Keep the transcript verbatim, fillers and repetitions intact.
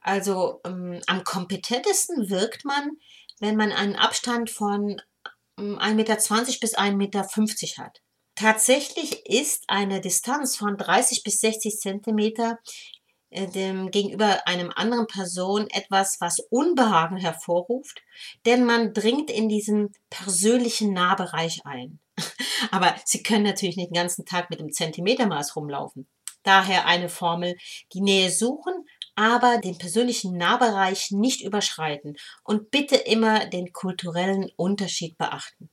Also, ähm, am kompetentesten wirkt man, wenn man einen Abstand von, hm, ein Meter zwanzig bis ein Meter fünfzig hat. Tatsächlich ist eine Distanz von dreißig bis sechzig Zentimeter, äh, dem gegenüber einem anderen Person etwas, was Unbehagen hervorruft, denn man dringt in diesen persönlichen Nahbereich ein. Aber Sie können natürlich nicht den ganzen Tag mit dem Zentimetermaß rumlaufen. Daher eine Formel: die Nähe suchen, aber den persönlichen Nahbereich nicht überschreiten und bitte immer den kulturellen Unterschied beachten.